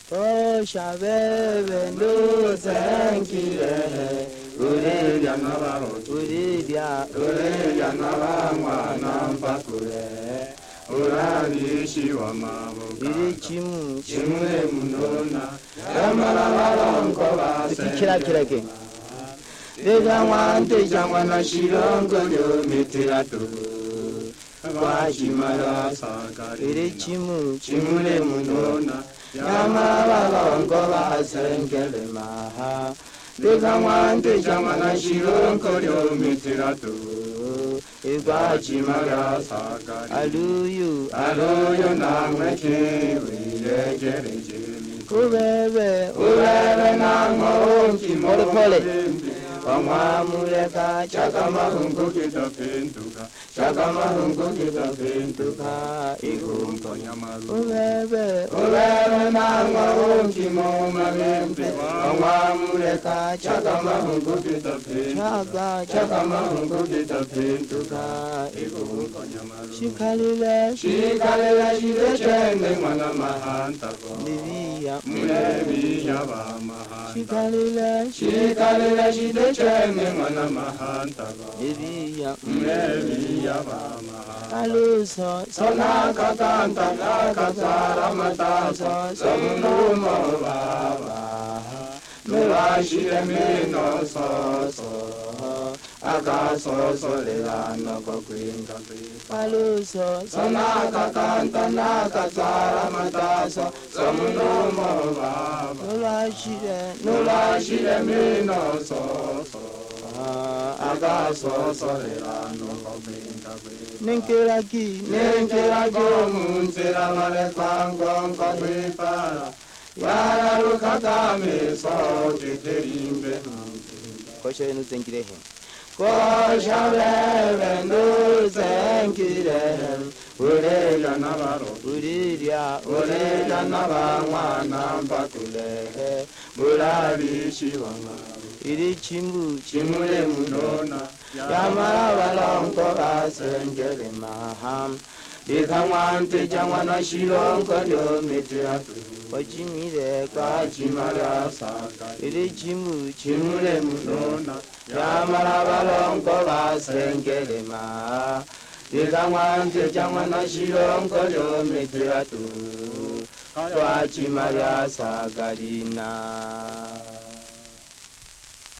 Oh, Shabebe, no, thank you. Urelia Navaro, Urelia, Urelia Navangwa Nampakure, Urari Shiwamavu, Irichimu, Chimule Munona, Yamala Kova, Kira. Vegawante Jamana Shirongo, Mitiratu, Vajimara Sakari, Irichimu, Chimule Munona, Yamala Kova, Senkele Maha. Vegawante Jamana Shirongo, Mitiratu, Vajimara Sakari, Aluyu, Namaki, Vijay, Ubebe, Namo, Pole. Pamamuleka, Chakamahungu kita pentuka, Igumpo Yamaru. Ubebe Namo, Kimoma Vimpe, Pamamuleka, Chakamahungu kita pentuka, Chakamahungu kita pentuka, Igumpo Yamaru. Shikalila, Shidechende, Manamahanta, Mulevi Yavamaha. Shikalila, Shidechende, Manamahanta, Mulevi Yavamaha. Aluso, Sonakatanta, Nakatara Matasa, Samuno Baba, Melashi Mino Soso, Akaso Solano Coquinca. Aluso, Sonakatanta, Nakatara Matasa, Samuno Baba, Nulashi Mino Soso, Akaso Solano Coquinca. Nenkeraki, Munsera Mare Kangong Kopipara, Yara Lukatame, so Terimbe. Kosha no Zenkirehe. Kosha no Zenkirehe, Urelia Navarro, Urelia, Navarro, Nampakule, Muravi Shivama. Irichimu, Chimule Munona, Yamara Valonko, Sengele Maham, Ikamante Jamana Shilonko, Mitratu, Wajimire, Kachimara Saka, Irichimu, Chimule Munona, Yamara Valonko, Sengele Maham, Ikamante Jamana Shilonko, Mitratu, Kachimara Sakarina.